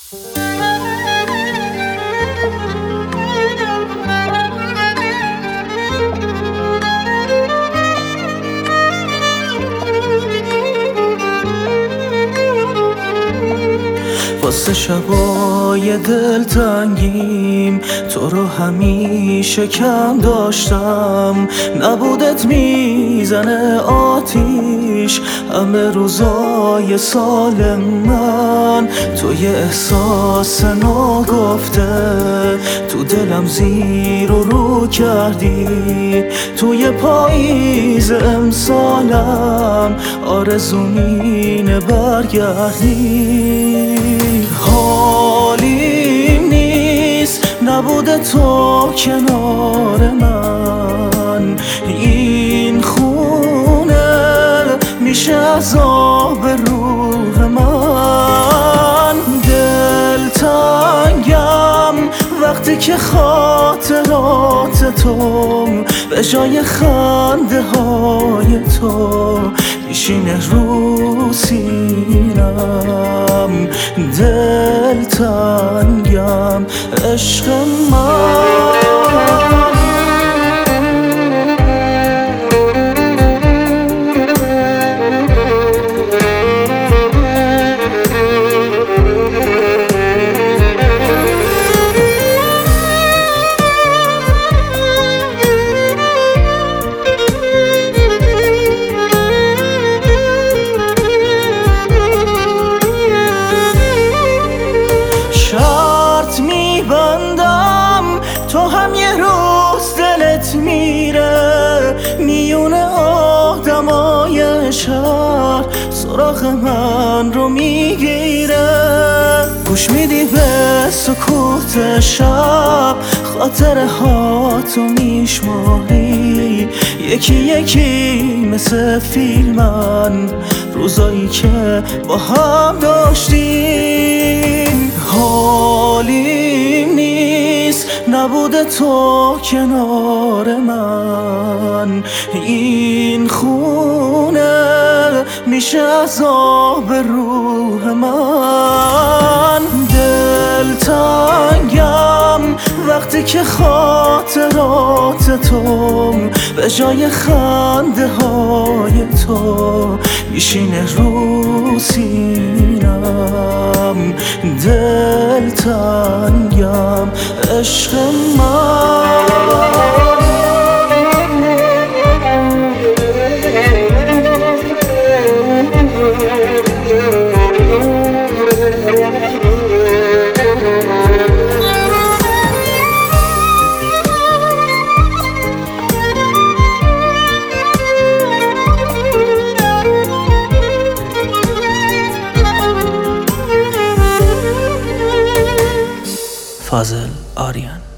واسه شبای دلتنگیم تو رو همیشه کم داشتم. نبودت میزنه آتیش همه روزای سال من. تو یه احساس ناگفته تو دلم زیر و رو کردی. توی پاییز امسالم آرزوم اینه برگردی. حالیم نیست نبوده تو کنار من. این خونه میشه عذاب روح من. دلتنگم وقتی که خاطرات تو به جای خنده های تو میشینه رو سینم. دلتنگم عشق من. میبندم تو هم یه روز دلت میره میونه آدمای شهر سراغ من رو میگیره. گوش میدی به سکوت شب خاطره هاتو میشماری یکی یکی مثل فیلمن روزایی که با هم داشتیم. حالیم نیست نبوده تو کنار من. این خونه میشه عذاب روح من. دلتنگم وقتی که خاطرات تو به جای خنده های تو میشینه رو سینم. دلتنگم عشق من. فاضل آریان.